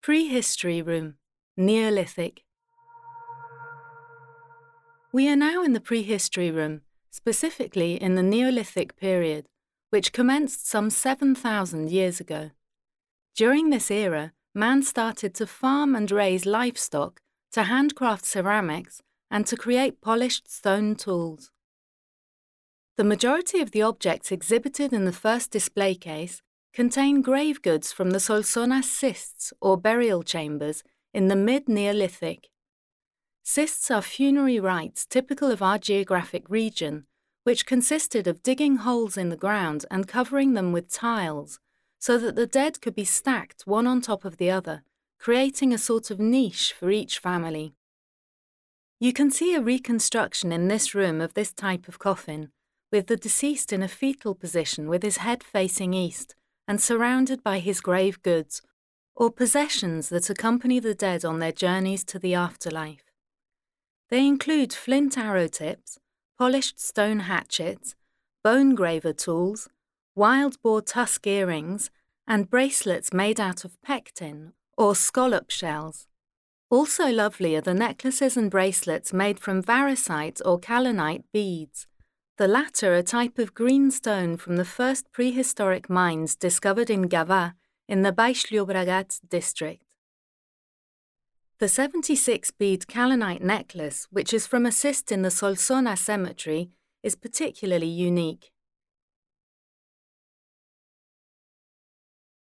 Prehistory Room, Neolithic. We are now in the prehistory room, specifically in the Neolithic period, which commenced some 7,000 years ago. During this era, man started to farm and raise livestock, to handcraft ceramics, and to create polished stone tools. The majority of the objects exhibited in the first display case contain grave goods from the Solsonas cists, or burial chambers, in the mid-Neolithic. Cists are funerary rites typical of our geographic region, which consisted of digging holes in the ground and covering them with tiles, so that the dead could be stacked one on top of the other, creating a sort of niche for each family. You can see a reconstruction in this room of this type of coffin, with the deceased in a fetal position with his head facing east and surrounded by his grave goods, or possessions that accompany the dead on their journeys to the afterlife. They include flint arrow tips, polished stone hatchets, bone graver tools, wild boar tusk earrings, and bracelets made out of pectin, or scallop shells. Also lovely are the necklaces and bracelets made from variscite or kaolinite beads, the latter a type of green stone from the first prehistoric mines discovered in Gavà in the Baix Llobregat district. The 76-bead kaolinite necklace, which is from a cist in the Solsona cemetery, is particularly unique.